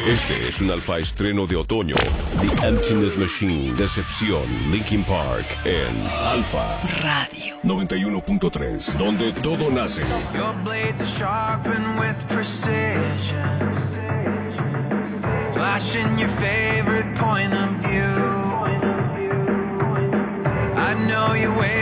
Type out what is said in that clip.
Este es un alfa estreno de otoño. The Emptiness Machine, Decepción, Linkin Park en Alfa Radio 91.3, donde todo nace. Your blades are sharpened with precision, flashing your favorite point of view. I know you wait